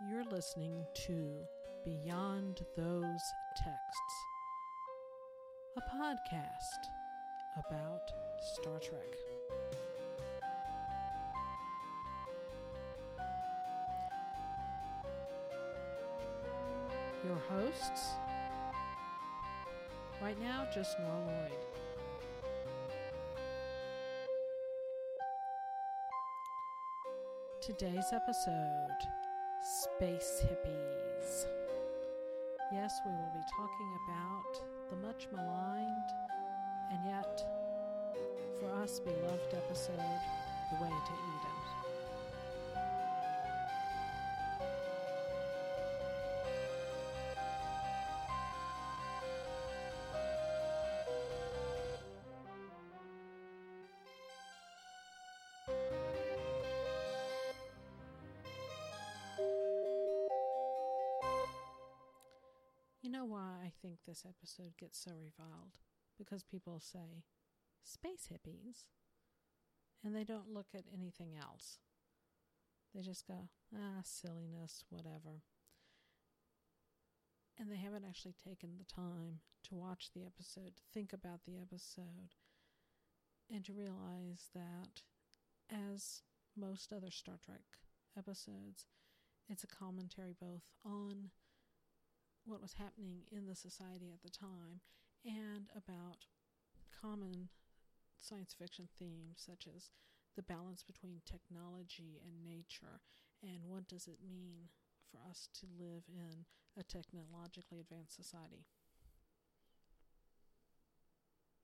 You're listening to Beyond Those Texts, a podcast about Star Trek. Your hosts, right now, just Nora Lloyd. Today's episode, Space Hippies. Yes, we will be talking about the much maligned and yet, for us, beloved episode, The Way to Eden. You know why I think this episode gets so reviled? Because people say, space hippies, and they don't look at anything else. They just go, silliness, whatever. And they haven't actually taken the time to watch the episode, to think about the episode, and to realize that, as most other Star Trek episodes, it's a commentary both on what was happening in the society at the time and about common science fiction themes such as the balance between technology and nature, and what does it mean for us to live in a technologically advanced society.